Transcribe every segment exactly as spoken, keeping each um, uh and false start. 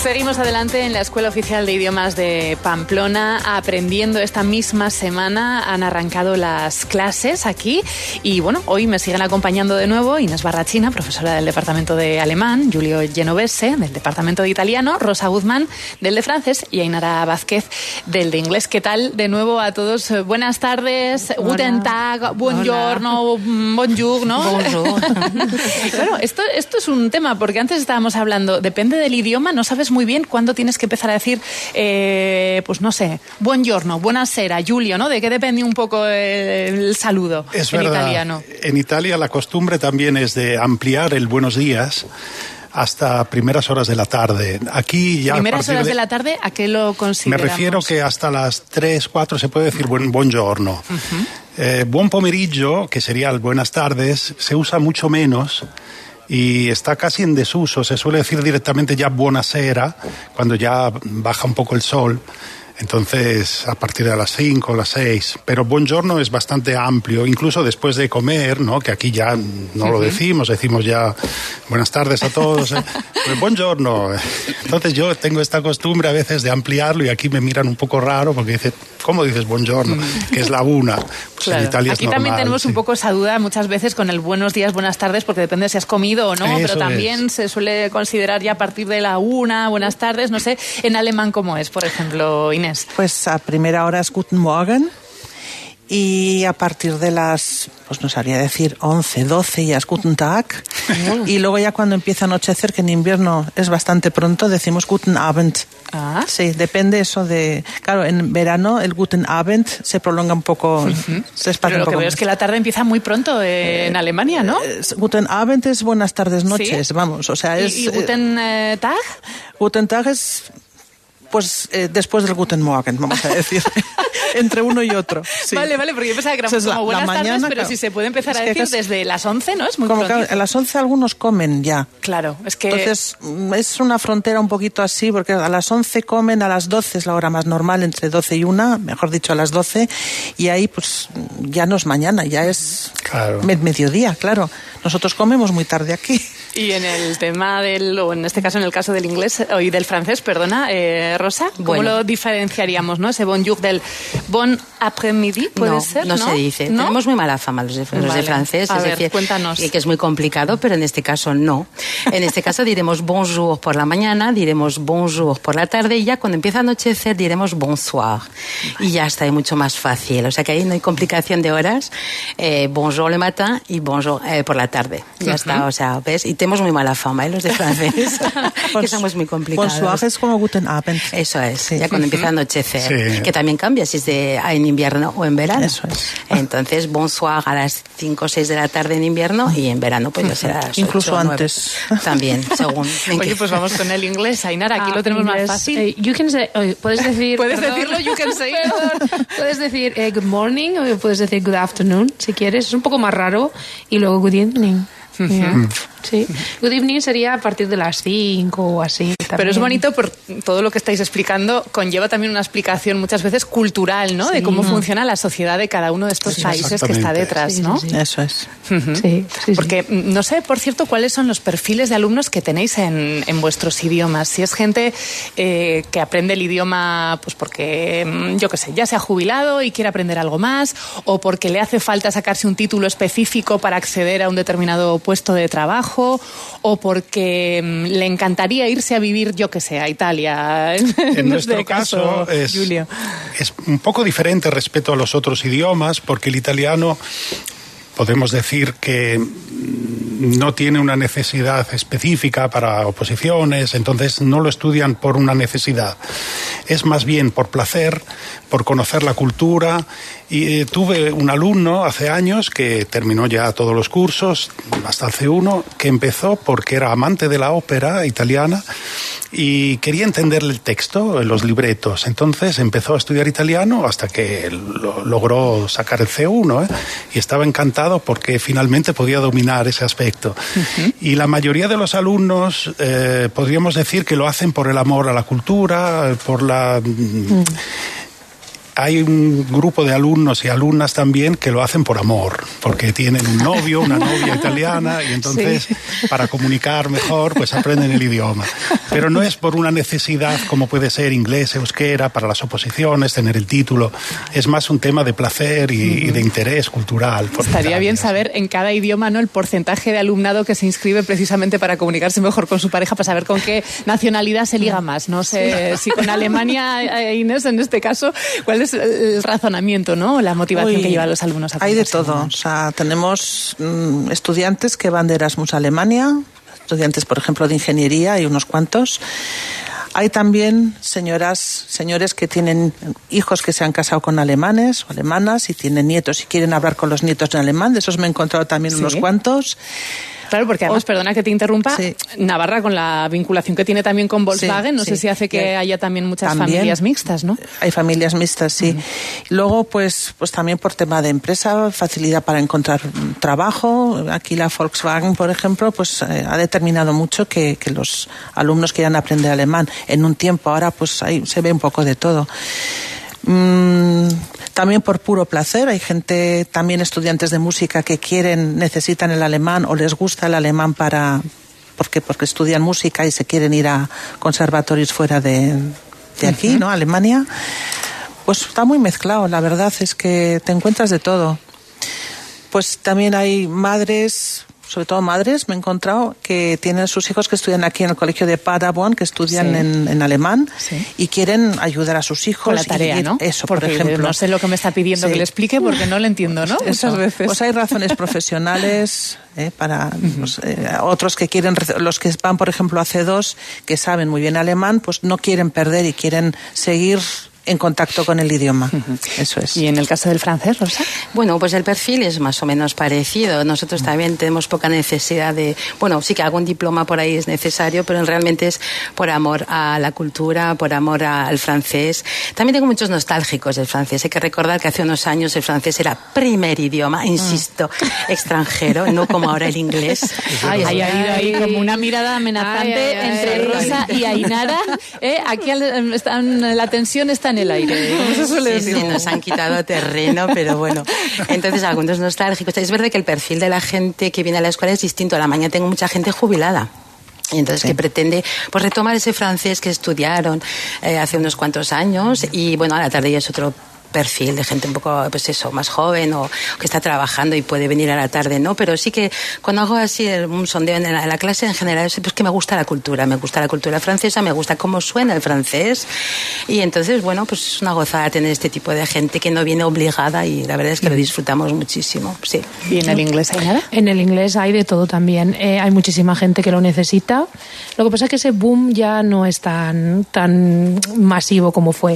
Seguimos adelante en la Escuela Oficial de Idiomas de Pamplona, aprendiendo esta misma semana. Han arrancado las clases aquí y bueno, hoy me siguen acompañando de nuevo Inés Barrachina, profesora del Departamento de Alemán, Giulio Genovese, del Departamento de Italiano, Rosa Guzmán, del de Francés, y Ainara Vázquez, del de Inglés. ¿Qué tal? De nuevo a todos, buenas tardes, Hola. Guten Tag, buongiorno, bonjour, ¿no? Bonjour. Claro, esto, esto es un tema, porque antes estábamos hablando, depende del idioma, no sabes muy bien cuándo tienes que empezar a decir, eh, pues no sé, buongiorno, buonasera, Giulio, ¿no? ¿De qué depende un poco el, el saludo es en verdad. italiano? En Italia la costumbre también es de ampliar el buenos días hasta primeras horas de la tarde. Aquí ya Primeras horas de... de la tarde, ¿a qué lo consideramos? Me refiero que hasta las tres, cuatro se puede decir buen, buongiorno. Uh-huh. Eh, buon pomeriggio, que sería el buenas tardes, se usa mucho menos y está casi en desuso. Se suele decir directamente ya buonasera, cuando ya baja un poco el sol. Entonces, a partir de las cinco o las seis. Pero buongiorno es bastante amplio, incluso después de comer, ¿no? Que aquí ya no lo decimos, decimos ya buenas tardes a todos. ¿eh? Pues buongiorno. Entonces yo tengo esta costumbre a veces de ampliarlo y aquí me miran un poco raro porque dicen, ¿cómo dices buongiorno? Que es la una. Pues claro. En Italia aquí es normal, también tenemos sí. un poco esa duda muchas veces con el buenos días, buenas tardes, porque depende si has comido o no, Eso pero también es. se suele considerar ya a partir de la una, buenas tardes, no sé, en alemán cómo es, por ejemplo, Inés. Pues a primera hora es Guten Morgen y a partir de las, pues no sabría decir, once, doce ya es Guten Tag. Mm. Y luego ya cuando empieza a anochecer, que en invierno es bastante pronto, decimos Guten Abend. Ah. Sí, depende eso de... Claro, en verano el Guten Abend se prolonga un poco, uh-huh. se espacia Pero lo un poco que veo más. es que la tarde empieza muy pronto eh, en Alemania, ¿no? Eh, Guten Abend es buenas tardes, noches, ¿Sí? vamos, o sea, es... ¿Y, y Guten eh, Tag? Guten Tag es... Pues eh, después del Guten Morgen, vamos a decir, entre uno y otro. Sí. Vale, vale, porque yo pensaba que era Entonces, como la, buenas la mañana, tardes, pero claro, si se puede empezar es a que decir casi, desde las once, ¿no? Es muy como pronto. que a las once algunos comen ya. Claro, es que... Entonces, es una frontera un poquito así, porque a las once comen, a las doce es la hora más normal, entre doce y una, mejor dicho, a las doce, y ahí pues ya no es mañana, ya es claro. med- mediodía, claro. Nosotros comemos muy tarde aquí. Y en el tema del, o en este caso en el caso del inglés, y del francés, perdona, eh, Rosa, ¿cómo bueno. lo diferenciaríamos, no? Ese bonjour del bon après-midi, ¿puede no, ser? No, no se dice. ¿No? Tenemos muy mala fama los de, los Vale. de francés. A es ver, decir, cuéntanos. que es muy complicado, pero en este caso no. En este caso diremos bonjour por la mañana, diremos bonjour por la tarde y ya cuando empieza a anochecer diremos bonsoir. Y ya está, es mucho más fácil. O sea que ahí no hay complicación de horas. Eh, bonjour le matin y bonjour eh, por la tarde. Ya uh-huh. está, o sea, ¿ves? Y tenemos muy mala fama, ¿eh? Los de francés, que somos muy complicados. Bonsoir es como Guten Abend. Eso es, sí. ya cuando empieza a anochecer. Sí. Que también cambia si es de, en invierno o en verano. Eso es. Entonces, bonsoir a las cinco o seis de la tarde en invierno y en verano pues ya será a las incluso ocho, antes. También, según. Oye, pues vamos con el inglés, Ainara, aquí ah, lo tenemos inglés, más fácil. Eh, you can say, oh, puedes decir... ¿Puedes perdón, decirlo? You can say. Perdón. Puedes decir eh, good morning o puedes decir good afternoon, si quieres. Es un poco más raro. Y luego good evening. Yeah. Sí. Good evening sería a partir de las cinco o así. También. Pero es bonito por todo lo que estáis explicando, conlleva también una explicación muchas veces cultural, ¿no? Sí. De cómo funciona la sociedad de cada uno de estos sí, países que está detrás, sí, ¿no? Sí, sí. Eso es. Uh-huh. Sí, sí, porque sí. no sé, por cierto, cuáles son los perfiles de alumnos que tenéis en, en vuestros idiomas. Si es gente eh, que aprende el idioma pues porque, yo qué sé, ya se ha jubilado y quiere aprender algo más, o porque le hace falta sacarse un título específico para acceder a un determinado puesto de trabajo, o porque um, le encantaría irse a vivir, yo que sé, a Italia. En, en nuestro este caso, caso, es, Giulio. es un poco diferente respecto a los otros idiomas, porque el italiano podemos decir que no tiene una necesidad específica para oposiciones, entonces no lo estudian por una necesidad. Es más bien por placer, por conocer la cultura. Y eh, tuve un alumno hace años que terminó ya todos los cursos, hasta el C uno, que empezó porque era amante de la ópera italiana y quería entender el texto, los libretos. Entonces empezó a estudiar italiano hasta que lo, logró sacar el C uno, ¿eh? Y estaba encantado porque finalmente podía dominar ese aspecto. Uh-huh. Y la mayoría de los alumnos eh, podríamos decir que lo hacen por el amor a la cultura, por la... Uh-huh. hay un grupo de alumnos y alumnas también que lo hacen por amor, porque tienen un novio, una novia italiana, y entonces sí. para comunicar mejor pues aprenden el idioma. Pero no es por una necesidad como puede ser inglés, euskera, para las oposiciones, tener el título. Es más un tema de placer y, mm. y de interés cultural. Estaría bien saber en cada idioma, ¿no?, el porcentaje de alumnado que se inscribe precisamente para comunicarse mejor con su pareja, para saber con qué nacionalidad se liga más. No sé sí. si con Alemania, Inés, en este caso, ¿cuál es el razonamiento, ¿no?, la motivación Uy, que lleva a los alumnos a hay de todo. O sea, tenemos mm, estudiantes que van de Erasmus a Alemania, estudiantes, por ejemplo, de ingeniería, hay unos cuantos. Hay también señoras, señores que tienen hijos que se han casado con alemanes o alemanas y tienen nietos y quieren hablar con los nietos en alemán. De esos me he encontrado también ¿Sí? unos cuantos. Claro, porque además, o, perdona que te interrumpa, sí. Navarra, con la vinculación que tiene también con Volkswagen, sí, no sí. sé si hace que haya también muchas también familias mixtas, ¿no? Hay familias mixtas, sí. Uh-huh. Luego, pues, pues también por tema de empresa, facilidad para encontrar trabajo. Aquí la Volkswagen, por ejemplo, pues eh, ha determinado mucho que, que los alumnos quieran aprender alemán en un tiempo. Ahora, pues ahí se ve un poco de todo. Mm, también por puro placer. Hay gente, también estudiantes de música que quieren, necesitan el alemán o les gusta el alemán para porque porque estudian música y se quieren ir a conservatorios fuera de, de aquí, uh-huh. ¿no? Alemania. Pues está muy mezclado. La verdad es que te encuentras de todo. Pues también hay madres, sobre todo madres, me he encontrado, que tienen sus hijos que estudian aquí en el colegio de Paderborn, que estudian sí. en, en alemán sí. y quieren ayudar a sus hijos. Con la tarea, y, ¿no? Eso, porque por ejemplo. No sé lo que me está pidiendo sí. que le explique porque no lo entiendo, ¿no? Eso. Muchas veces. Pues hay razones profesionales, ¿eh? para uh-huh. pues, eh, otros que quieren, los que van, por ejemplo, a C dos, que saben muy bien alemán, pues no quieren perder y quieren seguir en contacto con el idioma. Uh-huh. Eso es. ¿Y en el caso del francés, Rosa? Bueno, pues el perfil es más o menos parecido. Nosotros también tenemos poca necesidad de... Bueno, sí que algún diploma por ahí es necesario, pero realmente es por amor a la cultura, por amor al francés. También tengo muchos nostálgicos del francés. Hay que recordar que hace unos años el francés era primer idioma, insisto, uh. extranjero, no como ahora el inglés. Ay, ay, ay, ahí como una mirada amenazante ay, ay, entre ay, Rosa ay. y Ainara. ¿Eh? Aquí están, la tensión está en el aire, ¿cómo se suele sí, decir? Sí, nos han quitado terreno, pero bueno. Entonces, algunos nostálgicos. Es verdad que el perfil de la gente que viene a la escuela es distinto. A la mañana tengo mucha gente jubilada. Y entonces sí. que pretende pues retomar ese francés que estudiaron eh, hace unos cuantos años y bueno, a la tarde ya es otro perfil de gente un poco, pues eso, más joven o que está trabajando y puede venir a la tarde, ¿no? Pero sí que cuando hago así un sondeo en la, en la clase en general es pues que me gusta la cultura, me gusta la cultura francesa, me gusta cómo suena el francés y entonces, bueno, pues es una gozada tener este tipo de gente que no viene obligada y la verdad es que lo disfrutamos muchísimo, sí. ¿Y en el inglés hay nada? En el inglés hay de todo también, eh, hay muchísima gente que lo necesita, lo que pasa es que ese boom ya no es tan, tan masivo como fue.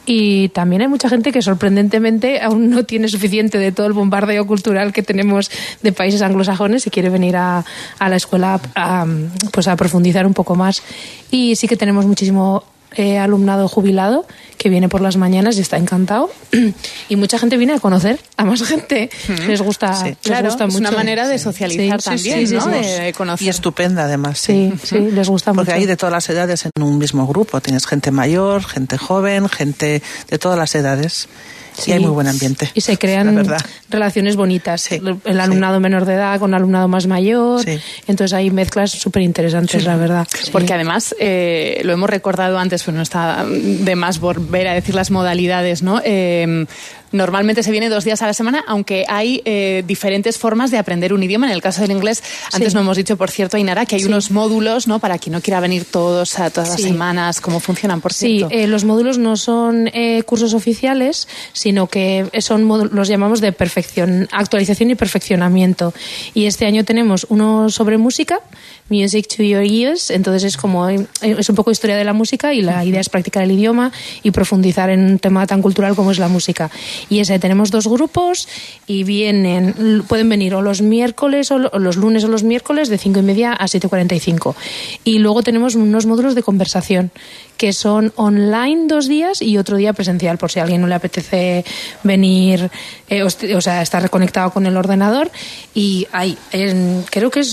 Y también hay mucha gente que sorprendentemente aún no tiene suficiente de todo el bombardeo cultural que tenemos de países anglosajones y quiere venir a, a la escuela a, pues a profundizar un poco más. Y sí que tenemos muchísimo eh, alumnado jubilado que viene por las mañanas y está encantado. Y mucha gente viene a conocer a más gente. Mm. Les gusta, sí. les claro, gusta mucho. Es una manera de socializar sí, también, sí, ¿no? Sí, sí, de conocer. Y estupenda, además. Sí, sí, sí les gusta Porque mucho. Porque hay de todas las edades en un mismo grupo. Tienes gente mayor, gente joven, gente de todas las edades. Sí, y hay muy buen ambiente. Y se crean relaciones bonitas. Sí, el alumnado sí. menor de edad con el alumnado más mayor. Sí. Entonces hay mezclas súper interesantes, sí. la verdad. Sí. Porque además, eh, lo hemos recordado antes, pero no está de más volver a decir las modalidades, ¿no? Eh, Normalmente se viene dos días a la semana, aunque hay eh, diferentes formas de aprender un idioma. En el caso del inglés, antes sí. no hemos dicho, por cierto, Ainara, que hay sí. unos módulos, ¿no? Para quien no quiera venir todos a todas sí. las semanas. ¿Cómo funcionan, por cierto? Sí, eh, los módulos no son eh, cursos oficiales, sino que son módulos, los llamamos de perfección, actualización y perfeccionamiento. Y este año tenemos uno sobre música, Music to Your Ears. Entonces es como es un poco historia de la música y la idea es practicar el idioma y profundizar en un tema tan cultural como es la música. Y ese tenemos dos grupos y vienen, pueden venir o los miércoles o los lunes o los miércoles de cinco y media a siete cuarenta y cinco. Y luego tenemos unos módulos de conversación que son online dos días y otro día presencial, por si a alguien no le apetece venir, eh, o, o sea, estar reconectado con el ordenador. Y hay, en, creo que es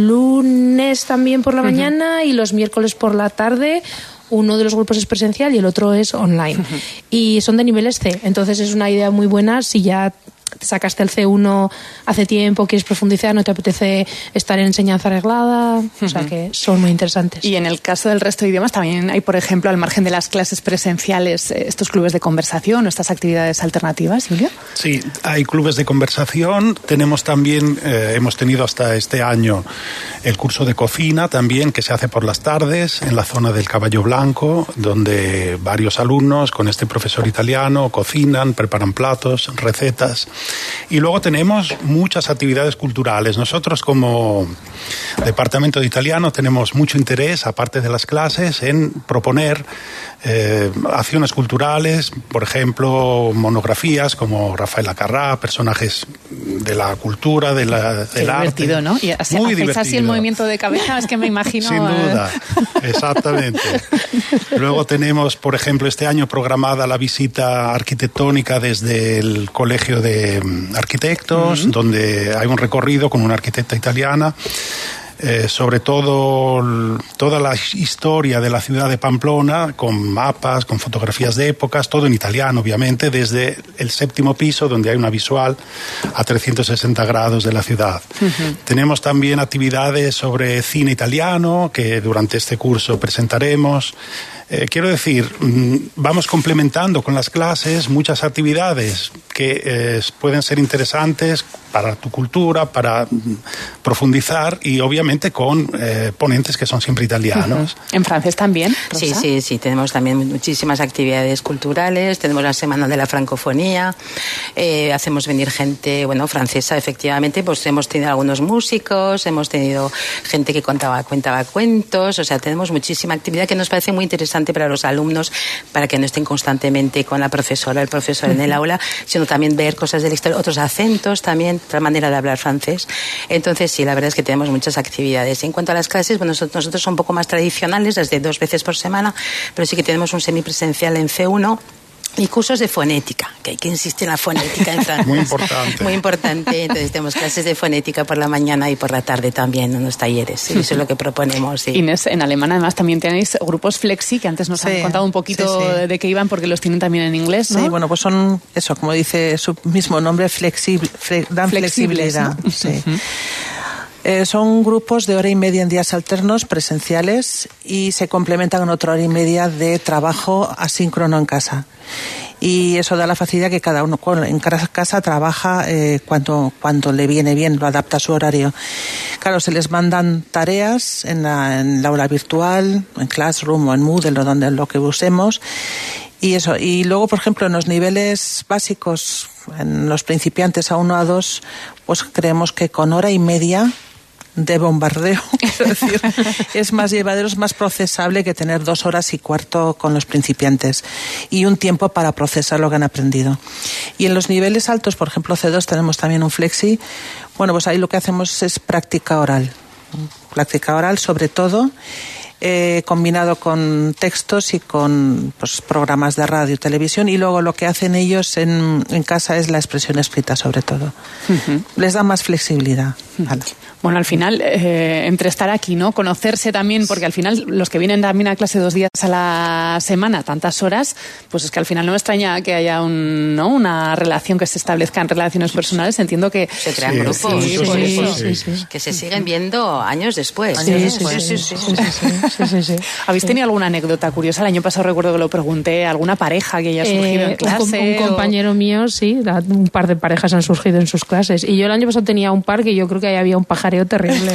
lunes también por la uh-huh. mañana y los miércoles por la tarde. Uno de los grupos es presencial y el otro es online. Uh-huh. Y son de niveles C. Entonces es una idea muy buena si ya te sacaste el C uno hace tiempo, quieres profundizar, no te apetece estar en enseñanza reglada, uh-huh. o sea que son muy interesantes. Y en el caso del resto de idiomas también hay, por ejemplo, al margen de las clases presenciales, estos clubes de conversación o estas actividades alternativas, Julio. Sí, hay clubes de conversación. Tenemos también, eh, hemos tenido hasta este año el curso de cocina también, que se hace por las tardes en la zona del Caballo Blanco, donde varios alumnos con este profesor italiano cocinan, preparan platos, recetas. Y luego tenemos muchas actividades culturales. Nosotros como Departamento de Italiano tenemos mucho interés, aparte de las clases, en proponer eh, acciones culturales, por ejemplo, monografías como Rafaela Carrà, personajes de la cultura, de la, del Qué arte. Divertido, ¿no? Y así, muy divertido. Así el movimiento de cabeza, es que me imagino... Sin duda, eh... exactamente. Luego tenemos, por ejemplo, este año programada la visita arquitectónica desde el Colegio de Arquitectos, uh-huh. donde hay un recorrido con una arquitecta italiana, eh, sobre todo toda la historia de la ciudad de Pamplona, con mapas, con fotografías de épocas, todo en italiano, obviamente, desde el séptimo piso, donde hay una visual a trescientos sesenta grados de la ciudad. Uh-huh. Tenemos también actividades sobre cine italiano, que durante este curso presentaremos. Eh, quiero decir, vamos complementando con las clases muchas actividades que eh, pueden ser interesantes para tu cultura, para profundizar y obviamente con eh, ponentes que son siempre italianos. Uh-huh. ¿En francés también, Rosa? Sí, sí, sí, tenemos también muchísimas actividades culturales, tenemos la Semana de la Francofonía, eh, hacemos venir gente, bueno, francesa, efectivamente, pues hemos tenido algunos músicos, hemos tenido gente que contaba, cuentaba cuentos, o sea, tenemos muchísima actividad que nos parece muy interesante para los alumnos, para que no estén constantemente con la profesora, el profesor en el aula, sino también ver cosas del exterior, otros acentos también, otra manera de hablar francés. Entonces, sí, la verdad es que tenemos muchas actividades. En cuanto a las clases, bueno, nosotros son un poco más tradicionales, desde dos veces por semana, pero sí que tenemos un semipresencial en C uno. Y cursos de fonética, que hay que insistir en la fonética en francés. Muy importante. Muy importante. Entonces tenemos clases de fonética por la mañana y por la tarde también en los talleres. Y eso es lo que proponemos. Sí. Inés, en alemán además también tenéis grupos flexi, que antes nos sí, han contado un poquito sí, sí. de qué iban, porque los tienen también en inglés, ¿no? Sí, bueno, pues son, eso, como dice su mismo nombre, flexible, fle, dan flexibilidad. ¿No? Sí. Uh-huh. Eh, son grupos de hora y media en días alternos, presenciales, y se complementan con otra hora y media de trabajo asíncrono en casa. Y eso da la facilidad que cada uno en cada casa trabaja eh, cuando, cuando le viene bien, lo adapta a su horario. Claro, se les mandan tareas en la, en la aula virtual, en Classroom o en Moodle o donde lo que usemos. Y eso, y luego, por ejemplo, en los niveles básicos, en los principiantes A uno, A dos, pues creemos que con hora y media de bombardeo, quiero decir, es más llevadero, es más procesable que tener dos horas y cuarto con los principiantes y un tiempo para procesar lo que han aprendido. Y en los niveles altos, por ejemplo C dos, tenemos también un flexi. Bueno, pues ahí lo que hacemos es práctica oral. Práctica oral sobre todo, eh, combinado con textos y con pues, programas de radio y televisión, y luego lo que hacen ellos en, en casa es la expresión escrita sobre todo. Uh-huh. Les da más flexibilidad. Uh-huh. Vale. Bueno, al final, eh, entre estar aquí, ¿no? Conocerse también, porque al final los que vienen también a clase dos días a la semana, tantas horas, pues es que al final no me extraña que haya un, ¿no? una relación, que se establezcan relaciones personales. Entiendo que se crean sí, grupos, sí, sí, por sí, eso. Sí, sí, sí. Que se siguen viendo años después. Sí, años sí, después. Sí, sí, sí, sí, sí, sí, sí, sí. ¿Habéis tenido alguna anécdota curiosa? El año pasado recuerdo que lo pregunté, ¿alguna pareja que haya surgido eh, en clase? Un, un compañero o... mío, sí, un par de parejas han surgido en sus clases. Y yo el año pasado tenía un par que yo creo que ahí había un pajareo terrible.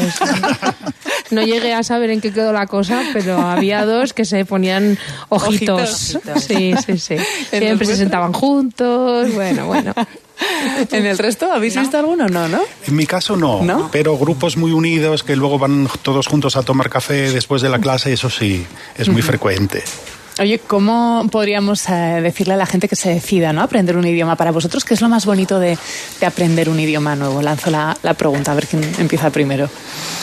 No llegué a saber en qué quedó la cosa, pero había dos que se ponían ojitos. ojitos. Sí, sí, sí. Siempre se sentaban juntos. Bueno, bueno. ¿En el resto habéis no. visto alguno? No, ¿no? En mi caso no, ¿no? Pero grupos muy unidos que luego van todos juntos a tomar café después de la clase, eso sí, es muy uh-huh. frecuente. Oye, ¿cómo podríamos eh, decirle a la gente que se decida, ¿no? aprender un idioma? Para vosotros, ¿qué es lo más bonito de, de aprender un idioma nuevo? Lanzo la, la pregunta, a ver quién empieza primero.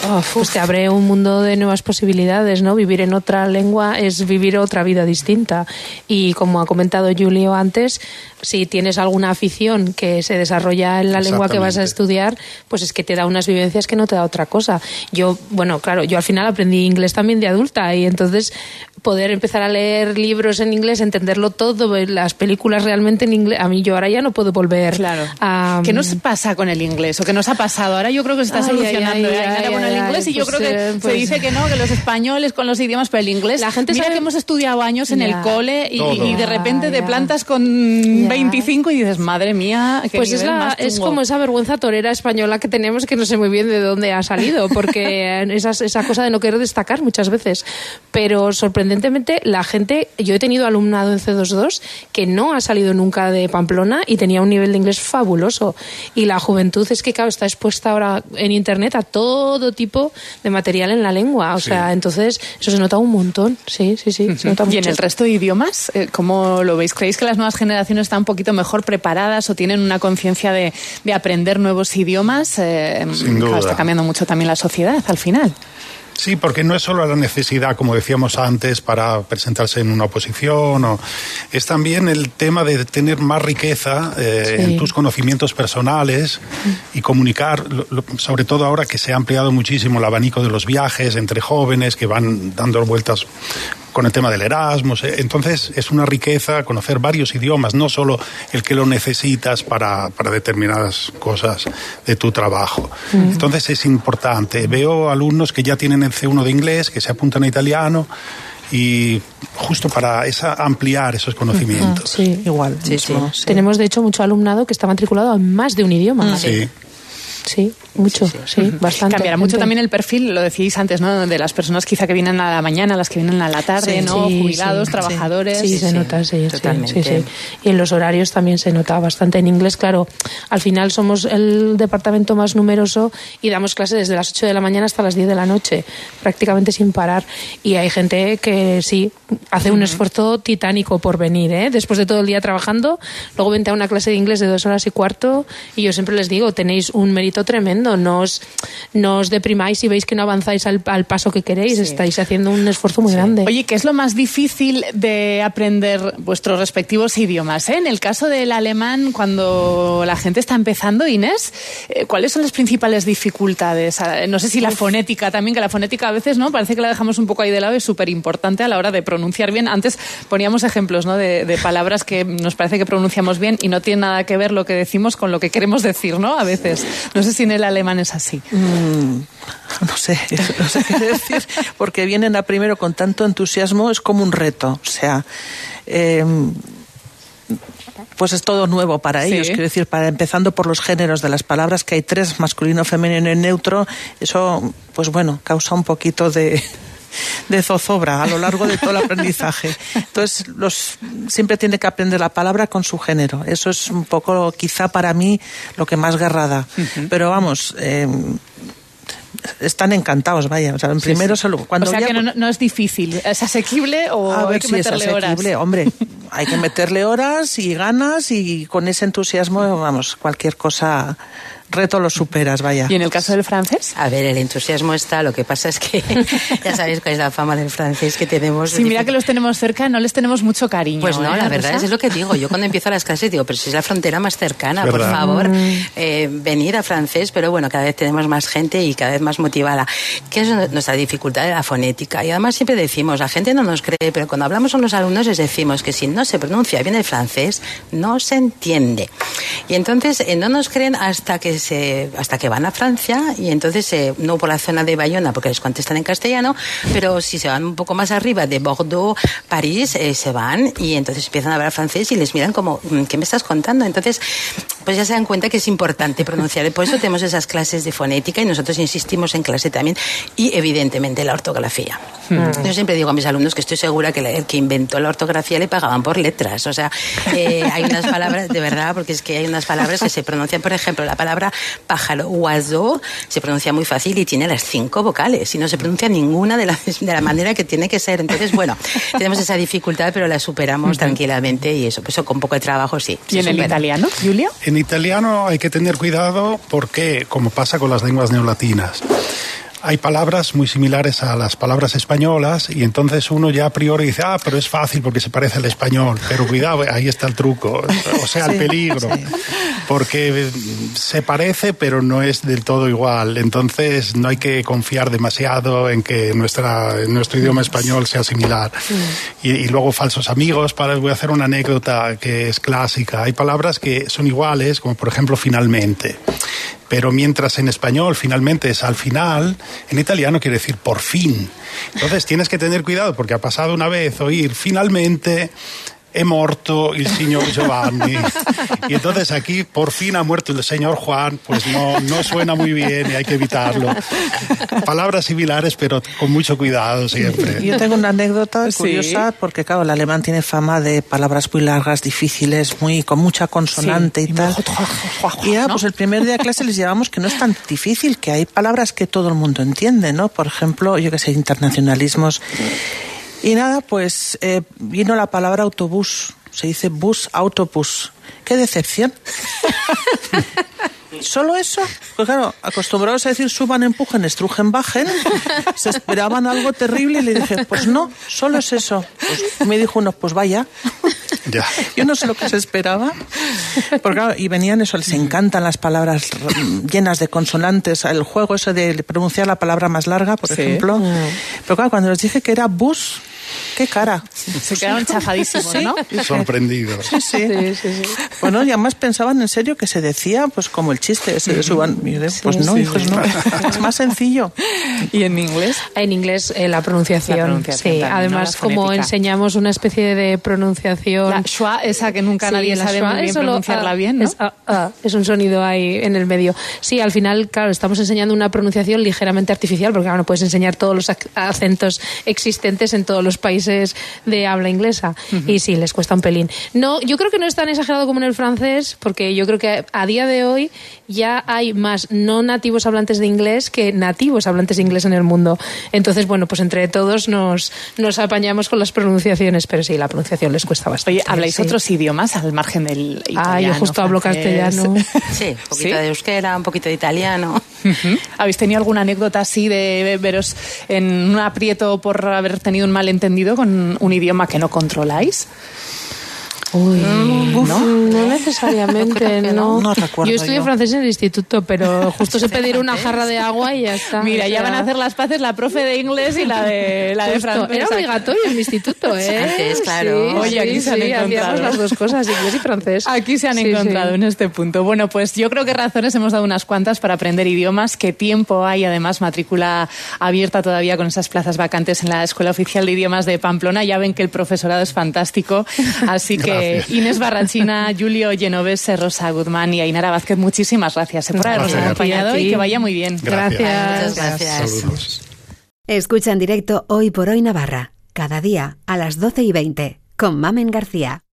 Oh, pues te abre un mundo de nuevas posibilidades, ¿no? Vivir en otra lengua es vivir otra vida distinta. Y como ha comentado Julio antes, si tienes alguna afición que se desarrolla en la lengua que vas a estudiar, pues es que te da unas vivencias que no te da otra cosa. Yo, bueno, claro, yo al final aprendí inglés también de adulta y entonces poder empezar a leer libros en inglés, entenderlo todo, ver las películas realmente en inglés, a mí yo ahora ya no puedo volver claro. a... ¿Qué nos pasa con el inglés? ¿O qué nos ha pasado? Ahora yo creo que se está Ay, solucionando. ay, ay, Hay nada ay, con el ay, inglés y pues, yo creo que eh, pues, se dice que no, que los españoles con los idiomas, pero el inglés... La gente mira sabe... que hemos estudiado años en ya. el cole y, y de repente ya, te plantas con ya. veinticinco y dices, madre mía, qué Pues es, nivel la, más es chungo. como esa vergüenza torera española que tenemos que no sé muy bien de dónde ha salido, porque esa, esa cosa de no querer destacar muchas veces. Pero sorprendentemente la gente, yo he tenido alumnado en ce dos dos que no ha salido nunca de Pamplona y tenía un nivel de inglés fabuloso. Y la juventud es que, claro, está expuesta ahora en internet a todo tipo de material en la lengua. O Sí. sea, entonces eso se nota un montón. Sí, sí, sí, se nota mucho. ¿Y en el resto de idiomas, eh, cómo lo veis? ¿Creéis que las nuevas generaciones están un poquito mejor preparadas o tienen una conciencia de, de aprender nuevos idiomas? Eh, Sin duda. Claro, está cambiando mucho también la sociedad al final. Sí, porque no es solo la necesidad, como decíamos antes, para presentarse en una oposición, o es también el tema de tener más riqueza eh, Sí. en tus conocimientos personales y comunicar, lo, lo, sobre todo ahora que se ha ampliado muchísimo el abanico de los viajes entre jóvenes que van dando vueltas con el tema del Erasmus. Entonces es una riqueza conocer varios idiomas, no solo el que lo necesitas para, para determinadas cosas de tu trabajo. Mm. Entonces es importante. Veo alumnos que ya tienen el ce uno de inglés, que se apuntan a italiano, y justo para esa, ampliar esos conocimientos. Sí, Igual. Sí, mismo, sí. sí. Tenemos, de hecho, mucho alumnado que está matriculado en más de un idioma. Sí. Sí, mucho, sí, sí, bastante. Cambiará mucho también el perfil, lo decíais antes, ¿no? De las personas quizá que vienen a la mañana, las que vienen a la tarde, Sí, ¿no? sí, Jubilados, sí, trabajadores. Sí, se sí, nota, sí, totalmente. sí, sí, sí. Y en los horarios también se nota bastante. En inglés, claro, al final somos el departamento más numeroso y damos clases desde las ocho de la mañana hasta las diez de la noche, prácticamente sin parar. Y hay gente que sí, hace un esfuerzo titánico por venir, ¿eh? Después de todo el día trabajando, luego vente a una clase de inglés de dos horas y cuarto y yo siempre les digo, tenéis un mérito tremendo, no os, no os deprimáis si veis que no avanzáis al, al paso que queréis, Sí. estáis haciendo un esfuerzo muy Sí. grande. Oye, ¿qué es lo más difícil de aprender vuestros respectivos idiomas? ¿eh? En el caso del alemán, cuando la gente está empezando, Inés, eh, ¿cuáles son las principales dificultades? Ah, No sé si la fonética también, que la fonética a veces no parece que la dejamos un poco ahí de lado, es súper importante a la hora de pronunciar bien. Antes poníamos ejemplos, ¿no? de, de palabras que nos parece que pronunciamos bien y no tiene nada que ver lo que decimos con lo que queremos decir, ¿no? A veces. No sé si en el alemán es así. Mm, no sé, no sé qué decir, porque vienen a primero con tanto entusiasmo, es como un reto, o sea, eh, pues es todo nuevo para Sí. ellos, quiero decir, para empezando por los géneros de las palabras, que hay tres, masculino, femenino y neutro, eso, pues bueno, causa un poquito de... de zozobra a lo largo de todo el aprendizaje. Entonces, los, siempre tiene que aprender la palabra con su género. Eso es un poco, quizá para mí, lo que más guerra da. Uh-huh. Pero vamos, eh, están encantados, vaya. O sea, en sí, primero sí. se lo, cuando o sea ya, que no, no es difícil. ¿Es asequible o a hay ver que si meterle es asequible, horas? hombre. Hay que meterle horas y ganas y con ese entusiasmo, vamos, cualquier cosa... reto lo superas, vaya. ¿Y en el caso del francés? A ver, el entusiasmo está, lo que pasa es que ya sabéis cuál es la fama del francés que tenemos. Sí, mira que los tenemos cerca, no les tenemos mucho cariño. Pues no, ¿eh, la verdad Rosa? es, es lo que digo. Yo cuando empiezo las clases digo, pero si es la frontera más cercana, por ¿verdad? favor, eh, venir a francés, pero bueno, cada vez tenemos más gente y cada vez más motivada. ¿Qué es nuestra dificultad de la fonética? Y además siempre decimos, la gente no nos cree, pero cuando hablamos con los alumnos les decimos que si no se pronuncia bien el francés, no se entiende. Y entonces eh, no nos creen hasta que se hasta que van a Francia y entonces eh, no por la zona de Bayona porque les contestan en castellano, pero si se van un poco más arriba de Bordeaux, París, eh, se van y entonces empiezan a hablar francés y les miran como, ¿qué me estás contando? Entonces, pues ya se dan cuenta que es importante pronunciar. Por eso tenemos esas clases de fonética y nosotros insistimos en clase también y evidentemente la ortografía. Mm. Yo siempre digo a mis alumnos que estoy segura que el que inventó la ortografía le pagaban por letras. O sea, eh, hay unas palabras, de verdad, porque es que hay unas palabras que se pronuncian, por ejemplo, la palabra pájaro, oiseau, se pronuncia muy fácil y tiene las cinco vocales y no se pronuncia ninguna de la, de la manera que tiene que ser. Entonces, bueno, tenemos esa dificultad, pero la superamos uh-huh. tranquilamente y eso, pues eso con poco de trabajo sí. ¿Y en el supera. italiano, Julia? En italiano hay que tener cuidado porque, como pasa con las lenguas neolatinas, hay palabras muy similares a las palabras españolas y entonces uno ya a priori dice, ah, pero es fácil porque se parece al español, pero cuidado, ahí está el truco, o sea, el Sí, peligro, sí. porque se parece pero no es del todo igual, entonces no hay que confiar demasiado en que nuestra, nuestro idioma español sea similar. Y, y luego falsos amigos, para, voy a hacer una anécdota que es clásica, hay palabras que son iguales, como por ejemplo finalmente. Pero mientras en español finalmente es al final, en italiano quiere decir por fin. Entonces tienes que tener cuidado porque ha pasado una vez oír finalmente è morto il signor Giovanni. Y entonces aquí por fin ha muerto el señor Juan, pues no, no suena muy bien y hay que evitarlo. Palabras similares pero con mucho cuidado siempre. Yo tengo una anécdota Sí. curiosa porque, claro, el alemán tiene fama de palabras muy largas, difíciles, muy con mucha consonante Sí. y tal. Y ya, pues el primer día de clase les llevamos que no es tan difícil, que hay palabras que todo el mundo entiende, ¿no? Por ejemplo, yo que sé, internacionalismos. Y nada, pues eh, vino la palabra autobús. Se dice bus, autobús. ¡Qué decepción! ¿Solo eso? Pues claro, acostumbrados a decir suban, empujen, estrujen, bajen, se esperaban algo terrible y le dije, pues no, solo es eso. Pues me dijo uno, pues vaya. Ya. Yo no sé lo que se esperaba. Porque claro, y venían eso, les encantan las palabras llenas de consonantes, el juego ese de pronunciar la palabra más larga, por Sí. ejemplo. Pero claro, cuando les dije que era bus, qué cara. Se quedaron chafadísimos, ¿no? Sorprendidos. Sí, sí. Sí, sí, sí. Bueno, y además pensaban en serio que se decía, pues como el chiste ese de suban. Y yo, pues no, sí, hijos, sí. no. Es más sencillo. ¿Y en inglés? En inglés, eh, la pronunciación. La pronunciación sí, también, ¿no? además, La como fonética. enseñamos una especie de pronunciación. La schwa, esa que nunca Sí, nadie la sabe schwa muy bien es solo pronunciarla ah, bien, ¿no? Es, ah, ah, es un sonido ahí en el medio. Sí, al final, claro, estamos enseñando una pronunciación ligeramente artificial, porque claro, no puedes enseñar todos los ac- acentos existentes en todos los países de habla inglesa. Uh-huh. Y sí, les cuesta un pelín. No, yo creo que no es tan exagerado como en el francés, porque yo creo que a día de hoy ya hay más no nativos hablantes de inglés que nativos hablantes de inglés en el mundo. Entonces, bueno, pues entre todos nos, nos apañamos con las pronunciaciones, pero sí, la pronunciación les cuesta bastante. Oye, ¿habláis sí. otros idiomas al margen del italiano? Ah, yo justo hablo francés? castellano. Sí, un poquito ¿Sí? de euskera, un poquito de italiano. Uh-huh. ¿Habéis tenido alguna anécdota así de veros en un aprieto por haber tenido un malentendido con un idioma que no controláis? Uy, Uf, ¿no? No necesariamente, no. No recuerdo Yo estudié yo. francés en el instituto, pero justo sé pedir una jarra de agua y ya está. Mira, O ya sea, van a hacer las paces la profe de inglés y la de, la de justo. francés. Era obligatorio en mi instituto, ¿eh? Antes, claro. Sí, Oye, aquí sí, se han sí, encontrado. hacíamos las dos cosas, inglés y francés. Aquí se han Sí, encontrado sí. en este punto. Bueno, pues yo creo que razones hemos dado unas cuantas para aprender idiomas. ¿Qué tiempo hay? Además, matrícula abierta todavía con esas plazas vacantes en la Escuela Oficial de Idiomas de Pamplona. Ya ven que el profesorado es fantástico. Así que Gracias. Inés Barrachina, Julio Genovese, Rosa Guzmán y Ainara Vázquez, muchísimas gracias eh, por habernos Gracias. acompañado A ti. y que vaya muy bien. Gracias. Muchas gracias. Saludos. Escucha en directo Hoy por Hoy Navarra, cada día a las doce y veinte, con Mamen García.